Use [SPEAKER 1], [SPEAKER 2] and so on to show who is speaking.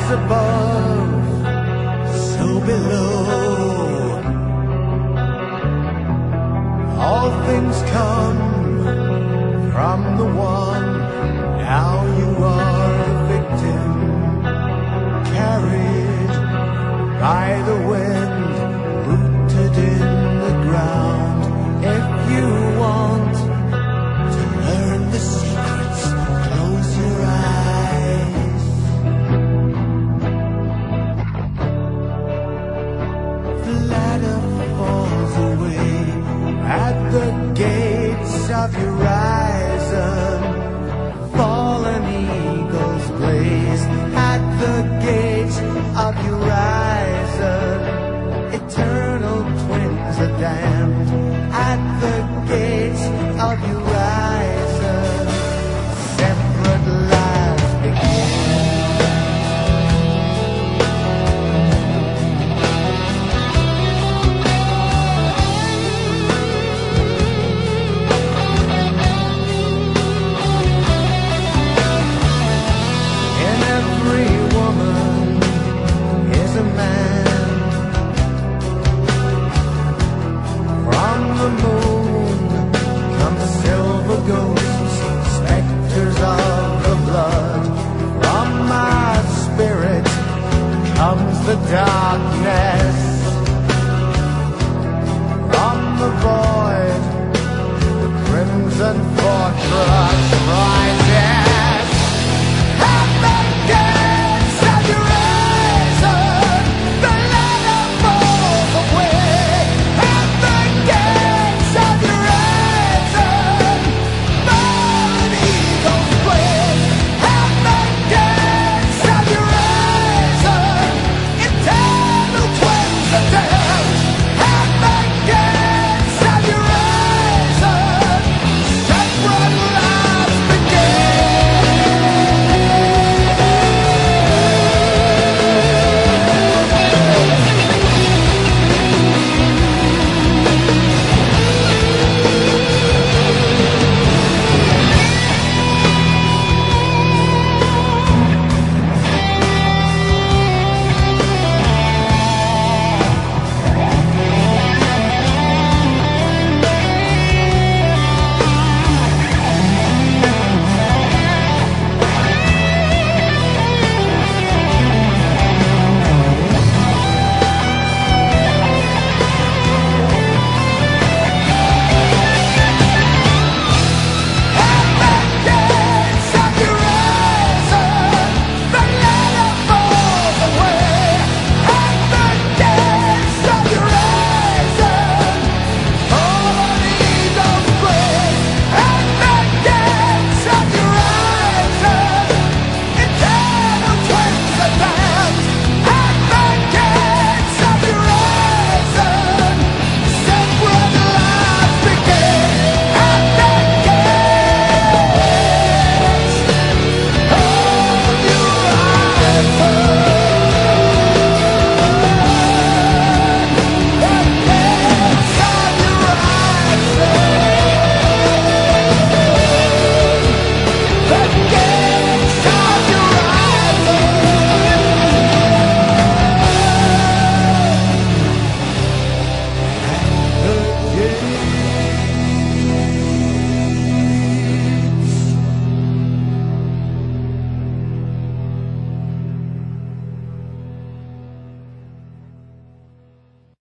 [SPEAKER 1] as above, so below. All things come from the one. Now you are a victim, carried by the wind, rooted in the ground. If you want to learn the secrets, close your eyes. The ladder falls away at the gates of your horizon. Fallen eagles blaze at the gates of your horizon. Eternal twins are damned at the gates of your horizon. Separate lives begin. The darkness